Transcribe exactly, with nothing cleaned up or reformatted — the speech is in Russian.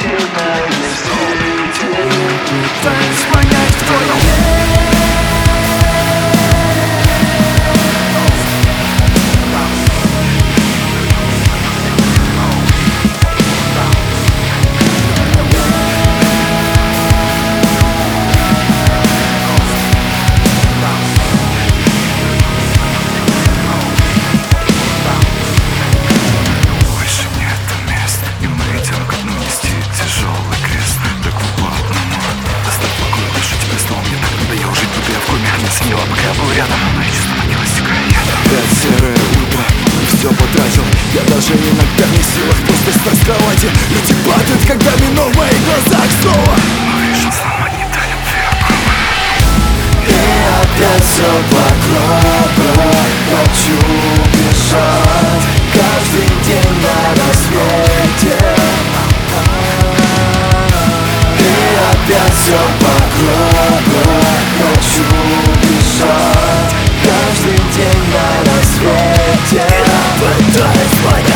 удивительной свете. Пытаюсь понять, кто я. Пока я был рядом, но я чувствую милостивое. Опять серое утро, все потратил. Я даже иногда не в силах просто встать с кровати. Люди падают, когда минул в моих глазах снова. Но решил сломать не та любви, а пробы. И опять все вокруг. Хочу бежать каждый день на рассвете. И опять все вокруг. Хочу бежать каждый день на рассвете. Я пытаюсь понять.